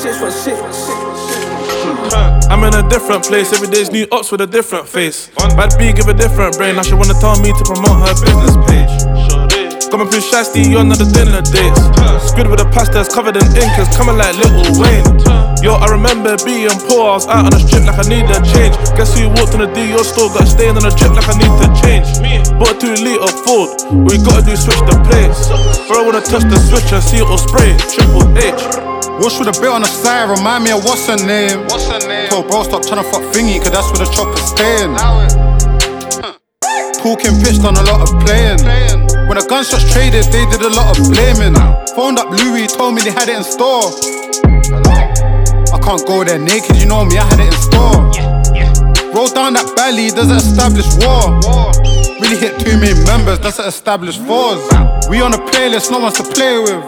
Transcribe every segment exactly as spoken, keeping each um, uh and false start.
six foot six. I'm in a different place, every day's new ops with a different face. Bad B give a different brain, now she wanna tell me to promote her business page. Got me through Shasty, you another dinner dates. Squid with the pastas covered in ink, it's coming like Lil Wayne. Yo, I remember being poor, I was out on the strip like I need a change. Guess who walked in the D O store, got staying on the drip like I need to change. Bought a two litre Ford, we gotta do switch the place. Bro, I wanna touch the switch and see it all spray, Triple H. Wash with a bit on the side, remind me of what's her name. What's her name? Told bro stop tryna fuck thingy, cause that's where the chopper's staying. Talking pitched on a lot of playing. When the gunshots traded, they did a lot of blaming. Phoned up Louis, told me they had it in store. I can't go there naked, you know me, I had it in store. Roll down that valley, doesn't establish war. Really hit two main members, doesn't establish fours. We on a playlist, no one's to play with.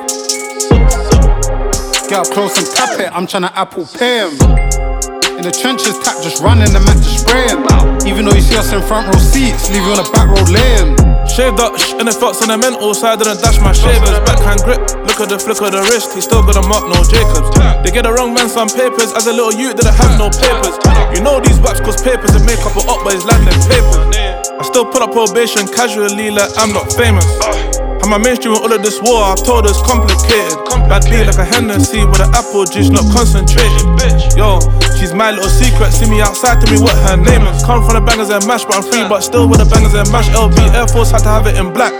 Get up close and tap it, I'm tryna Apple Pay him. In the trenches, tap just running, the Mac just spraying. Even though you see us in front row seats, leave you on the back row laying. Shaved up, sh- and it felt sentimental, so I didn't dash my shavers. Backhand grip, look at the flick of the wrist, he still got a mark, no Jacobs. They get the wrong man some papers, as a little youth didn't have no papers. You know these waps cause papers and make up a up, but it's landing papers. I still put up probation casually like I'm not famous. I'm a mainstream with all of this war, I've told her it's complicated. Bad B like a Hennessy with an apple juice, not concentrated. Yo, she's my little secret, see me outside, tell me what her name is. Come from the bangers and mash, but I'm free, but still with the bangers and mash. L V Air Force had to have it in black.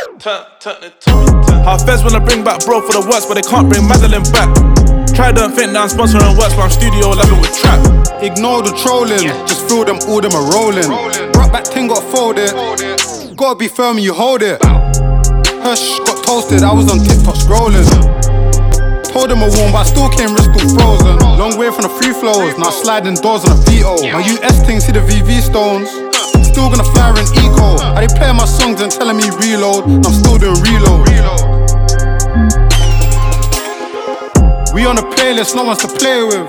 How feds wanna bring back bro for the works, but they can't bring Madeline back. Try don't think that I'm sponsoring works, but I'm studio level with trap. Ignore the trolling, just feel them, all them are rolling. Brought back ting got folded, gotta be firm and you hold it. Hush, got toasted, I was on TikTok scrolling. Told them I warm, but I still came wrist all frozen. Long way from the free flows, now sliding doors on a V O. My U S thing, see the V V stones. Still gonna fire in eco. I they play my songs and telling me reload, and I'm still doing reload. We on a playlist, no one's to play with.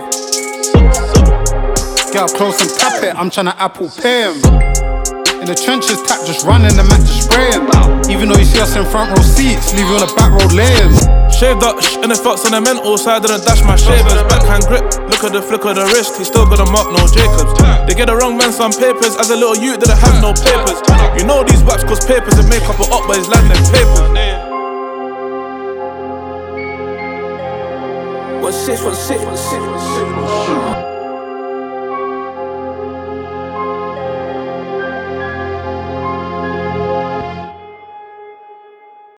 Get up close and tap it, I'm tryna Apple Pay him. In the trenches, tap just running, the Mac just spraying. Even though you see us in front row seats, leave you on the back row laying. Shaved up, sh- and it felt sentimental, so I didn't dash my shavers. Backhand grip, look at the flick of the wrist, he still got a mark, no Jacobs. They get the wrong man some papers, as a little youth didn't have no papers. You know these waps cause papers and make up a up, but it's landing papers. What six foot six?